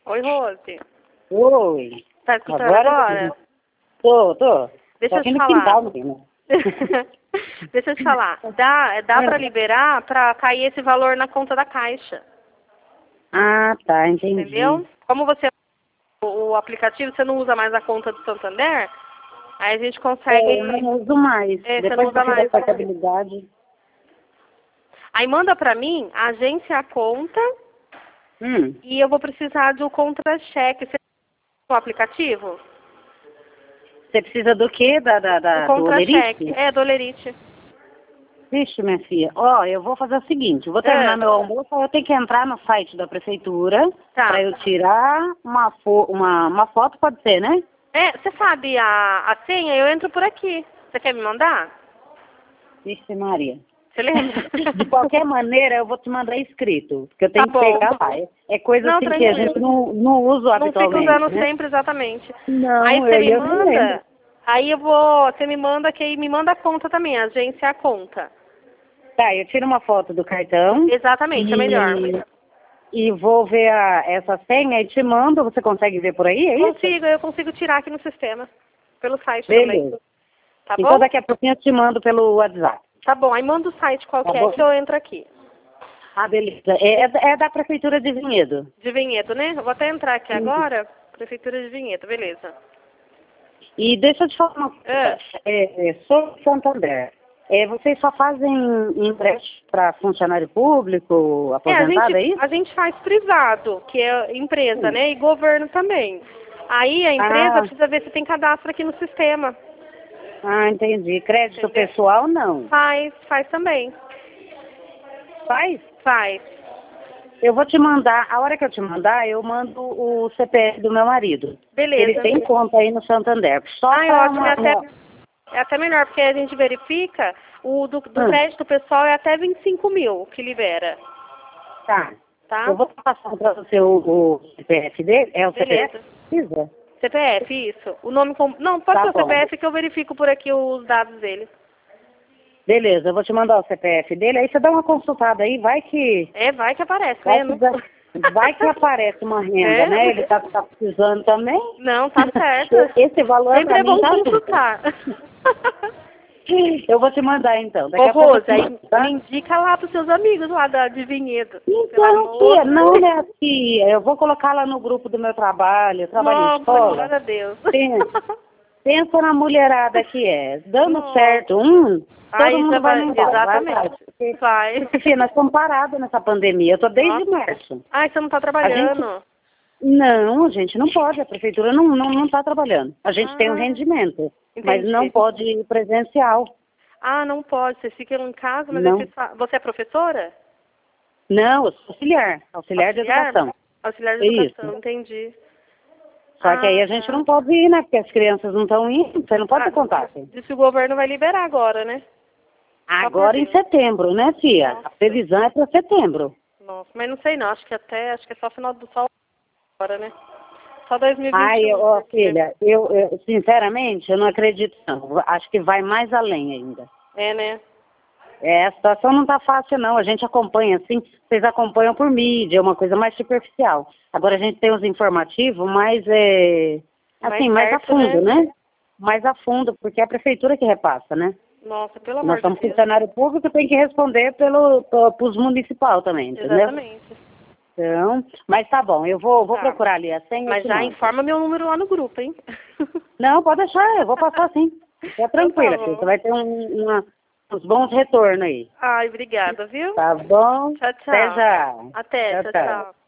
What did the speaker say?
Oi, Rose. Oi. Tá escutando agora? Tô. Deixa eu te aqui no falar. quintal, menina. Deixa eu te falar. Dá pra liberar pra cair esse valor na conta da Caixa. Ah, tá, entendi. Entendeu? Como você o aplicativo, você não usa mais a conta do Santander, aí a gente consegue... Eu não uso mais. você não Depois usa que eu fiz mais. a portabilidade. Aí manda pra mim, a agência a conta, e eu vou precisar do contra-cheque. Você tem o aplicativo? Você precisa do quê? Do Do contra-cheque. Olerite? Do Olerite. Vixe, minha filha. Ó, eu vou fazer o seguinte. Eu vou terminar meu almoço, eu tenho que entrar no site da prefeitura pra eu tirar uma foto, pode ser, né? Você sabe a senha? Eu entro por aqui. Você quer me mandar? Vixe, Maria. Você lembra? De qualquer maneira, eu vou te mandar escrito, porque eu tenho que pegar lá. É coisa assim que a gente não usa habitualmente. Não fica usando né? sempre, exatamente. Não, aí você me eu não lembro. manda, você me manda que aí me manda a conta também, a agência a conta. Tá, eu tiro uma foto do cartão. Exatamente, é melhor. E vou ver essa senha e te mando, você consegue ver por aí, é isso? Eu consigo tirar aqui no sistema, pelo site Beleza. também. Tá bom? Então daqui a pouquinho eu te mando pelo WhatsApp. Tá bom, aí manda o site qualquer que eu entro aqui. Ah, beleza. É da Prefeitura de Vinhedo. De Vinhedo, né? Eu vou até entrar aqui agora, Prefeitura de Vinhedo, beleza. E deixa eu te falar uma coisa. Sobre Santander, vocês só fazem empréstimo para funcionário público, aposentado, é isso? A gente faz privado, que é empresa, né? E governo também. Aí a empresa precisa ver se tem cadastro aqui no sistema. Ah, entendi. Crédito pessoal, não? Faz também. Faz? Faz. Eu vou te mandar, a hora que eu te mandar, eu mando o CPF do meu marido. Beleza. Ele tem conta aí no Santander. Ótimo, é até melhor, porque a gente verifica, o do crédito pessoal é até 25 mil que libera. Tá. Eu vou passar para você o CPF dele. É o Beleza. CPF? CPF, isso. O nome não, pode ser o CPF que eu verifico por aqui os dados dele. Beleza, eu vou te mandar o CPF dele, aí você dá uma consultada aí, vai que... vai que aparece, Vai que aparece uma renda, né? Ele tá precisando também. Não, tá certo. Esse valor sempre é bom tá consultar. Eu vou te mandar então. Ô, Rose, aí me indica lá pros seus amigos lá de Vinhedo. Então, tia, não, né, tia? Eu vou colocar lá no grupo do meu trabalho, eu trabalho em escola. Glória a Deus. Pensa na mulherada que dando certo, todo mundo vai embora. Exatamente. Vai. Porque nós estamos parados nessa pandemia, eu tô desde março. Você não tá trabalhando? Não, a gente não pode, a prefeitura não está trabalhando. A gente tem um rendimento, mas não pode ir presencial. Não pode, você fica em casa, mas você é professora? Não, eu sou auxiliar de educação. Auxiliar de educação, entendi. Só que aí a gente não pode ir, né? Porque as crianças não estão indo, você não pode ter contato. Diz que o governo vai liberar agora, né? Agora em setembro, né, tia? A previsão é para setembro. Nossa, mas não sei não, acho que é só final do sol agora, né? Só 2021. Filha, eu sinceramente, eu não acredito não. Acho que vai mais além ainda. Né? A situação não tá fácil não, a gente acompanha assim, vocês acompanham por mídia, é uma coisa mais superficial. Agora a gente tem os informativos, mas mais a fundo, né? Mais a fundo, porque é a prefeitura que repassa, né? Nossa, pelo amor de Deus. Nós somos funcionário público, tem que responder pros municipal também, entendeu? Exatamente. Então, mas tá bom, eu vou procurar ali a senha. Mas já informa meu número lá no grupo, hein? Não, pode deixar, eu vou passar sim. Fica tranquila, filha, você vai ter uns bons retornos aí. Obrigada, viu? Tá bom? Tchau, tchau. Até já. Até, tchau.